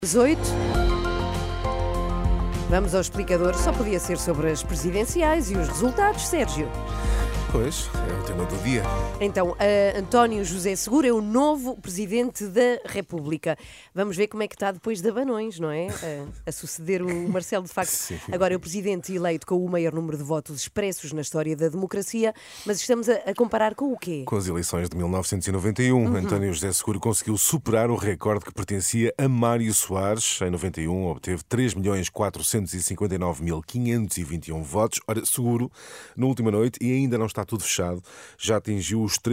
18. Vamos ao explicador. Só podia ser sobre as presidenciais e os resultados, Sérgio. Pois, é o tema do dia. Então, António José Seguro é o novo Presidente da República. Vamos ver como é que está depois de Abanões, não é? A suceder o Marcelo, de facto. Sim. Agora é o Presidente eleito com o maior número de votos expressos na história da democracia, mas estamos a comparar com o quê? Com as eleições de 1991, António José Seguro conseguiu superar o recorde que pertencia a Mário Soares. Em 91 obteve 3.459.521 votos. Ora, Seguro, na última noite, e ainda não está tudo fechado, já atingiu os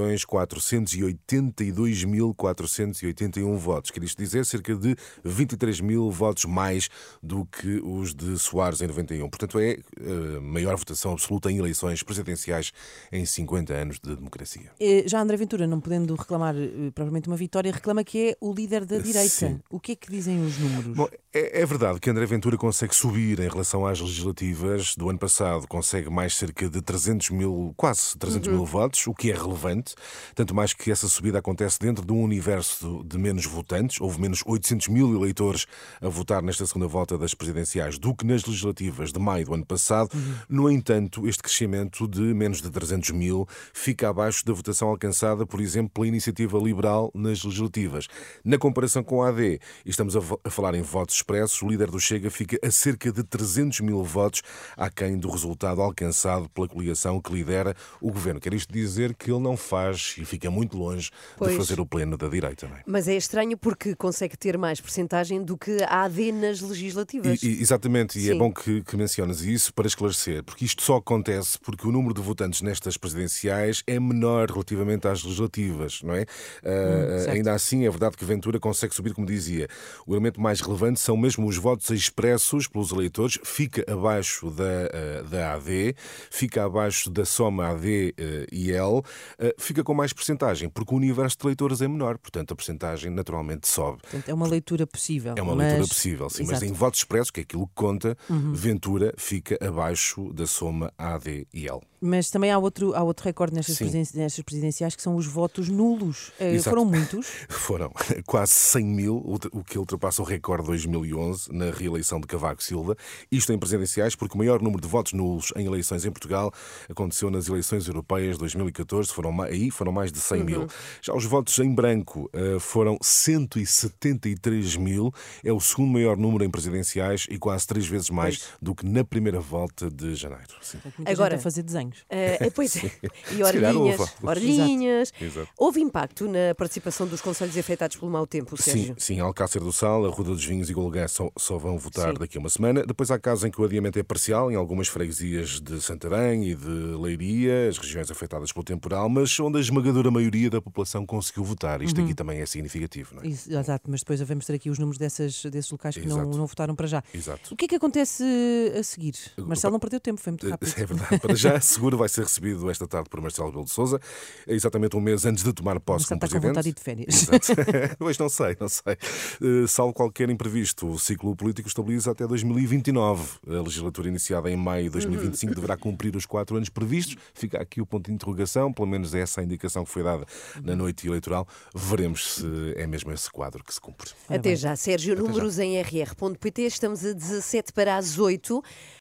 3.482.481 votos. Quer isto dizer, cerca de 23 mil votos mais do que os de Soares em 91. Portanto, é a maior votação absoluta em eleições presidenciais em 50 anos de democracia. Já André Ventura, não podendo reclamar propriamente uma vitória, reclama que é o líder da direita. Sim. O que é que dizem os números? Bom, é verdade que André Ventura consegue subir em relação às legislativas do ano passado, consegue mais cerca de 300 mil, quase 300 mil votos, o que é relevante, tanto mais que essa subida acontece dentro de um universo de menos votantes. Houve menos 800 mil eleitores a votar nesta segunda volta das presidenciais do que nas legislativas de maio do ano passado. No entanto, este crescimento de menos de 300 mil fica abaixo da votação alcançada, por exemplo, pela Iniciativa Liberal nas legislativas. Na comparação com a AD, e estamos a falar em votos expressos, o líder do Chega fica a cerca de 300 mil votos aquém do resultado alcançado pela coligação que lidera o governo. Quer isto dizer que ele não faz e fica muito longe de fazer o pleno da direita, não é? Mas é estranho porque consegue ter mais percentagem do que a AD nas legislativas. Exatamente, e é Sim. bom que mencionas isso para esclarecer, porque isto só acontece porque o número de votantes nestas presidenciais é menor relativamente às legislativas, não é? Ainda assim, é verdade que Ventura consegue subir, como dizia. O elemento mais relevante são mesmo os votos expressos pelos eleitores, fica abaixo da AD, fica abaixo da soma AD e L, fica com mais percentagem, porque o universo de eleitores é menor, portanto a percentagem naturalmente sobe. Portanto, é uma leitura possível. É uma leitura possível, sim, mas Exato. em votos expressos, que é aquilo que conta, Ventura fica abaixo da soma AD e L. Mas também há outro recorde nestas Sim. presidenciais, que são os votos nulos. Exato. Foram muitos. Foram quase 100 mil, o que ultrapassa o recorde de 2011 na reeleição de Cavaco Silva. Isto em presidenciais, porque o maior número de votos nulos em eleições em Portugal aconteceu nas eleições europeias de 2014, foram mais de 100 mil. Já os votos em branco foram 173 mil, é o segundo maior número em presidenciais e quase 3 vezes mais do que na primeira volta de janeiro. Sim. Muita Agora- gente a fazer desenhos. Pois é. E calhar orelhinhas. houve. Orelhinhas. Exato. Houve impacto na participação dos concelhos afetados pelo mau tempo, Sérgio? Sim, Alcácer do Sal, a Ruda dos Vinhos e Golgã só vão votar Sim. daqui a uma semana. Depois há casos em que o adiamento é parcial, em algumas freguesias de Santarém e de Leiria, as regiões afetadas pelo temporal, mas onde a esmagadora maioria da população conseguiu votar. Isto aqui também é significativo, não é? Exato, mas depois devemos ter aqui os números desses locais que não Exato. votaram para já. Exato. O que é que acontece a seguir? Marcelo não perdeu tempo, foi muito rápido. É verdade. Para já, seguro vai ser recebido esta tarde por Marcelo Rebelo de Sousa, exatamente um mês antes de tomar posse Marcelo como está com vontade presidente. de ir de férias. Exato. Pois não sei. Salvo qualquer imprevisto, o ciclo político estabiliza até 2029. A legislatura iniciada em maio de 2025 deverá cumprir os 4 anos previstos. Fica aqui o ponto de interrogação, pelo menos é essa a indicação que foi dada na noite eleitoral. Veremos se é mesmo esse quadro que se cumpre. Até já, Sérgio. Números em rr.pt. Estamos a 17 para as 8.